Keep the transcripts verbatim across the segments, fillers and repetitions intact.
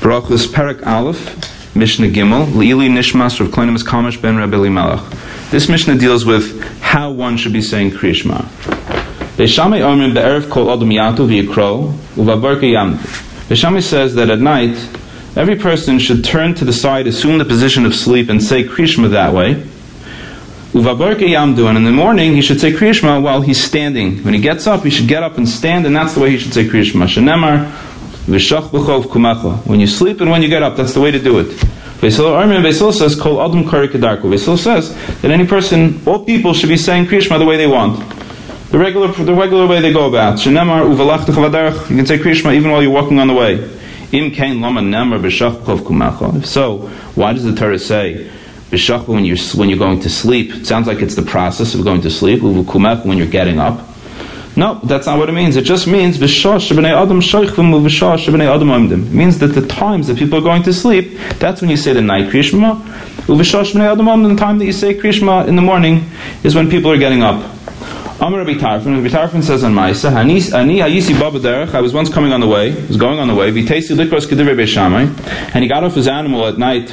Brachos Perek Aleph, Mishnah Gimel, Leili Nishmas Rav Klonimus Kamish ben Rabbi Elimelech. This Mishnah deals with how one should be saying Kriya Shema. Beis Shammai Omer be'erev kol adam yatu v'yikro uvaborke yamdu. Beis Shammai says that at night, every person should turn to the side, assume the position of sleep, and say Kriya Shema that way. Uvaborke yamdu, and in the morning he should say Kriya Shema while he's standing. When he gets up, he should get up and stand, and that's the way he should say Kriya Shema. Shenemar v'shach b'chov kumecha. When you sleep and when you get up, that's the way to do it. Beis Hillel Beis Hillel says kol adam kari kedarko. Beis Hillel says that any person, all people, should be saying Kriya Shema the way they want. The regular, the regular way they go about. Shenemar uvalachta chavadarach. You can say Kriya Shema even while you're walking on the way. Im kain lama nemar b'shach b'chov kumecha. If so, why does the Torah say b'shach when you're when you're going to sleep? It sounds like it's the process of going to sleep. Uvakumecha when you're getting up. No, that's not what it means. It just means V'shah shebnei adam shoichvim u'v'shah shebnei adam omdim. It means that the times that people are going to sleep, that's when you say the night Kriya Shema. U'v'shah shebnei adam omdim, the time that you say Kriya Shema in the morning is when people are getting up. Amar Rabbi Tarfon, Rabbi Tarfon says on Ma'aseh, Ani hayisi ba b'derech, I was once coming on the way, I was going on the way, v'teisi likros k'divrei Beis Shammai, and he got off his animal at night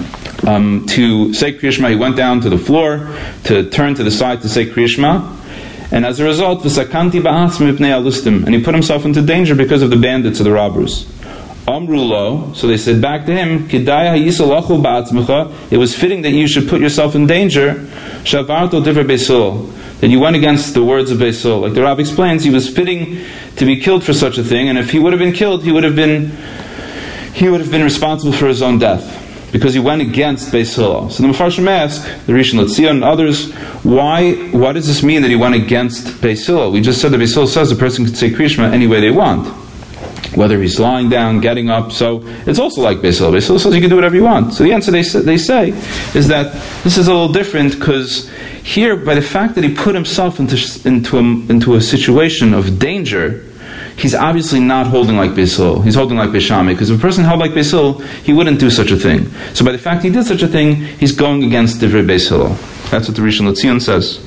um, to say Kriya Shema. He went down to the floor to turn to the side to say Kriya Shema. And as a result, v'sakanti ba'atzmi mipnei alustim, and he put himself into danger because of the bandits or the robbers. Amru lo, so they said back to him, Kidai hayisalachu ba'atzmicha, it was fitting that you should put yourself in danger, shavarto divrei Beis Hillel, that you went against the words of Beis Hillel. Like the Rav explains, he was fitting to be killed for such a thing, and if he would have been killed, he would have been he would have been responsible for his own death, because he went against Beis Hillel. So the Mefarshim ask, the Rishon LeZion and others, why, what does this mean that he went against Beis Hillel? We just said that Beis Hillel says a person can say Kriya Shema any way they want, whether he's lying down, getting up. So it's also like Beis Hillel. Beis Hillel says you can do whatever you want. So the answer they say, they say is that this is a little different, because here, by the fact that he put himself into into a, into a situation of danger, he's obviously not holding like Beis Hillel. He's holding like Beis Shammai, because if a person held like Beis Hillel, he wouldn't do such a thing. So by the fact he did such a thing, he's going against Divrei Beis Hillel. That's what the Rishon LeZion says.